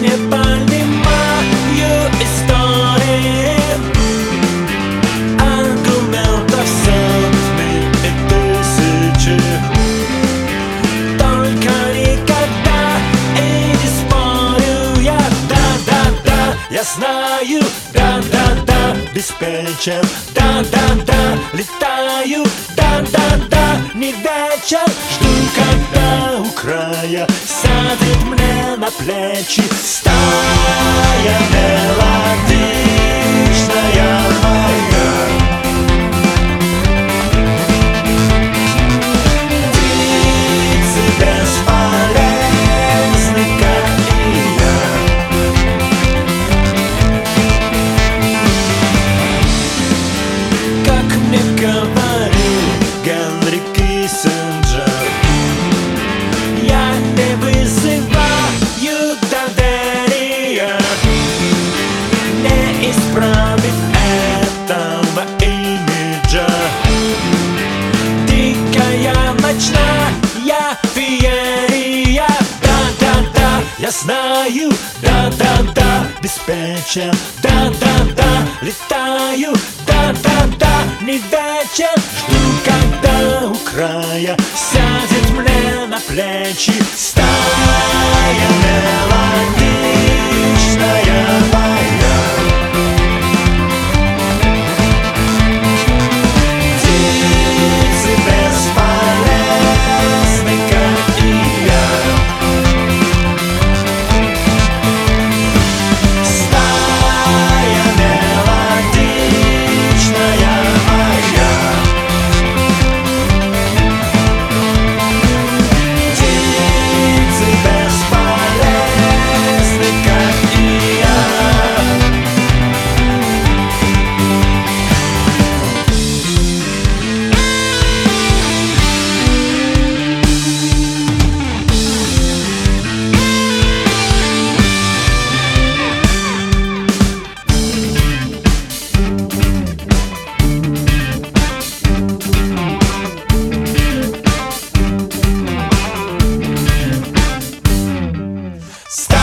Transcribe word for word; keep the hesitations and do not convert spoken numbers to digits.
не понимаю истории аргументов сотни и тысячи. Только никогда и не спорю я. Да-да-да, я знаю. Да-да-да, обеспечен. Да-да-да, летаю. Да-да-да, не вечер. Жду, когда у края сядет мне на плечи стая мелодичная моя. Птицы бесполезны, как и я. Как мне говорил Генри Киссинджер, я не вызываю доверия, не исправить этого имиджа. Дикая ночная феерия. Да-да-да, я знаю. Да-да-да, обеспечен. Да-да-да, летаю. Да-да-да, не вечер. Жду, когда у края сядет мне на плечи стая мелодичная моя. Птицы бесполезны, как и я. Стая мелодичная моя. Птицы бесполезны, как и я. Stop.